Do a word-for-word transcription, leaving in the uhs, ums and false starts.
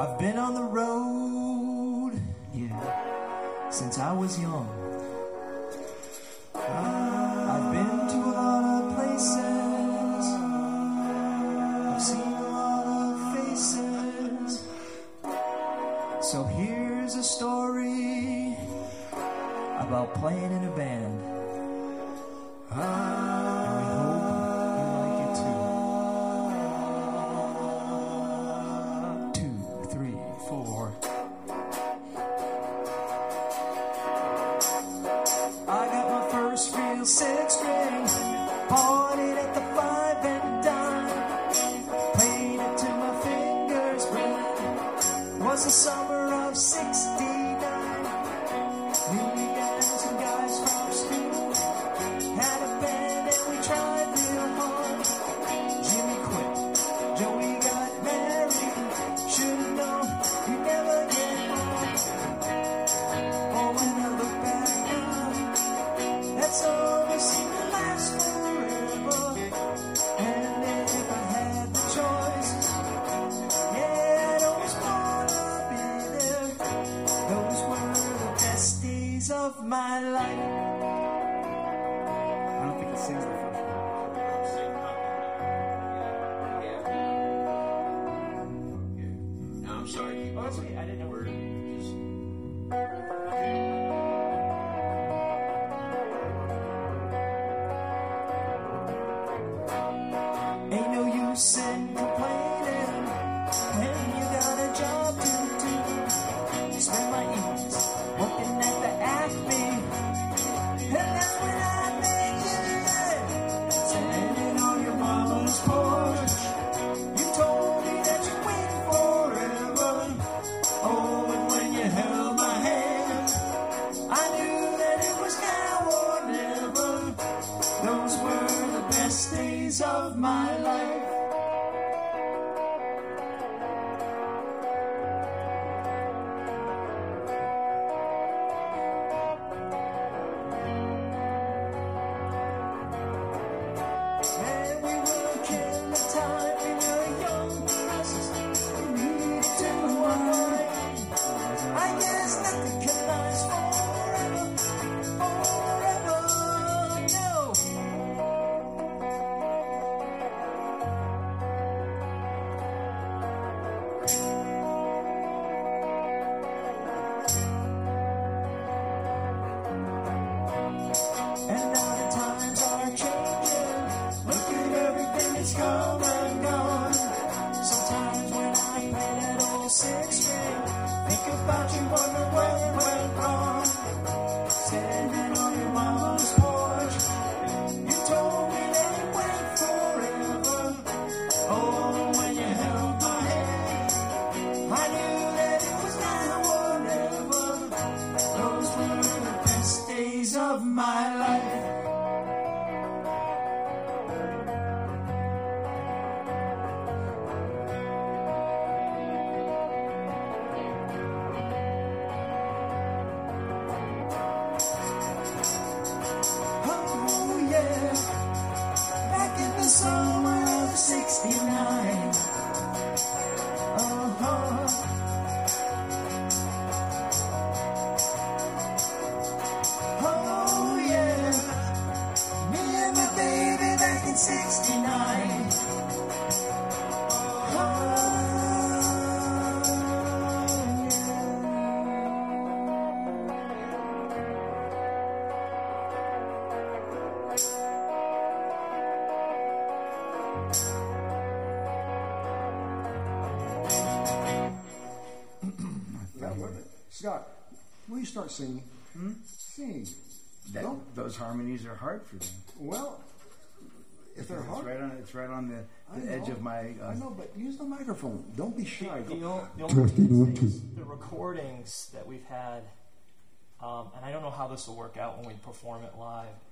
I've been on the road, yeah, since I was young. I've been to a lot of places. I've seen a lot of faces. So here's a story about playing in a band. And we hope you like it too. Two, three, four. I got my first real six string, partied at the five and dime, played it till my fingers bled. Was the summer of sixty-nine. Knew we got some guys from school, had a band and we tried real hard. Jimmy quit, Joey got married, should've known you never get home. Oh, when I look back now, that's all we seem to last forever. And if I had the choice, yeah, I'd always wanna be there. Those were the best days of my life. I don't think it sings the first one. No, I'm sorry. Oh, that's okay. I didn't know where. Ain't no use in complaining when you got a job to do. Spend my evenings working at the Acme, and that's when I met you. Standing on your mama's porch, you told me that you'd wait forever. Oh, and when you held my hand, I knew that it was now or never. Those were the best days of my life. And we were killing the time, we were young dresses, we needed to unwind. I guess nothing can last forever, forever, no. And now the times are changing. Look at everything that's come and gone. Sometimes when I play that old six string, think about you, wonder where it went wrong. Standing on your mama's porch, you told me that it went forever. Oh, when you held my hand, I knew that it was now or never. Those were the best days of my life. Oh yeah, back in the summer of sixty-nine. Uh-huh. Oh yeah, me and my baby back in sixty-nine. Oh, That was it. Scott, will you start singing? Hmm? Sing. That, Don't- those harmonies are hard for them. Well, if they're It's hard, right on. It's right on the, I the edge know. of my. Uh, I know, but use the microphone. Don't be shy. The, Go- o- the only thing is the recordings that we've had, um, and I don't know how this will work out when we perform it live,